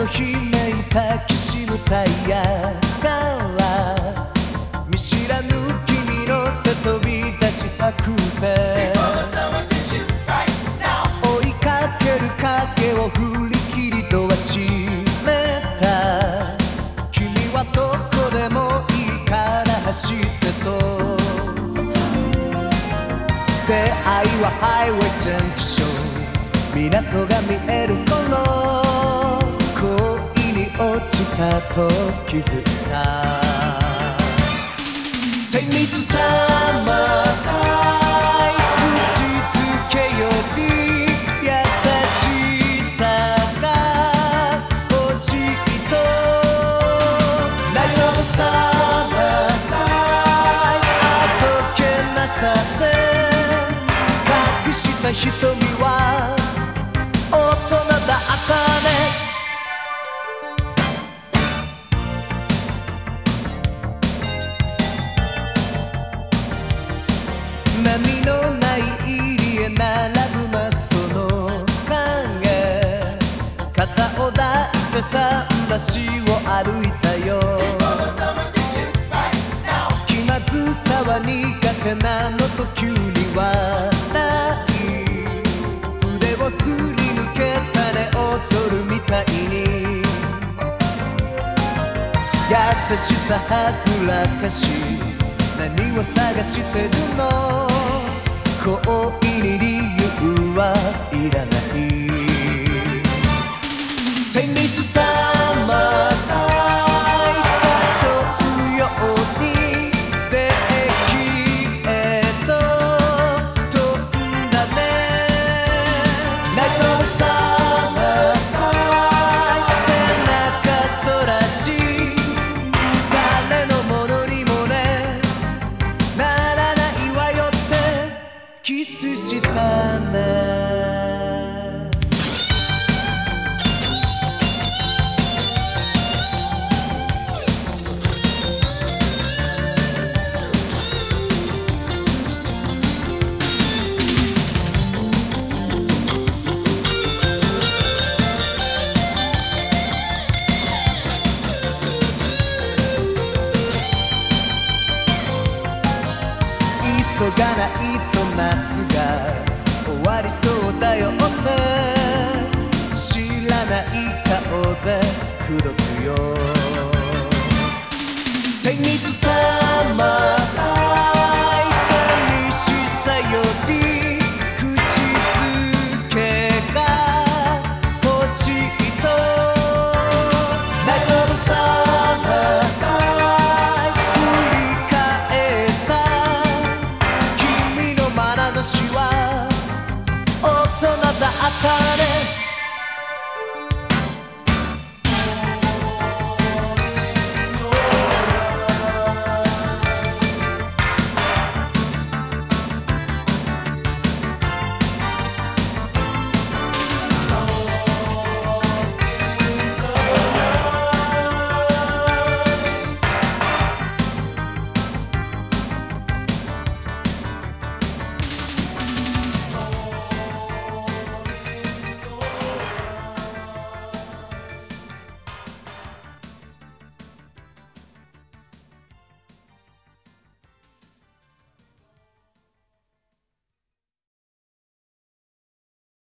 姫に咲きしむタイヤから見知らぬ君の背飛び出し白ペ追いかける影を振り切りドア閉めた君はどこでもいいから走ってと出会いはハイウェイジャンクション港が見える頃恋に落ちたと気づいた Take me to summer side 打ちつけより優しさが欲しいと Night of summer side あどけなさで隠した瞳は大人だったね波のない入りへ並ぶマストの影肩を抱いて桟橋を歩いたよ気まずさは苦手なのと急に笑い腕をすり抜けたね踊るみたいに優しさはぐらかし何を探してるの恋に理由はいらない Take me to summer side 誘うようにできへと飛んだね Night of summer side 背中そらし誰のものにもねならないわよってキスしたね急がないと夏が終わりそうだよって知らない顔で口説くよ Take me to summer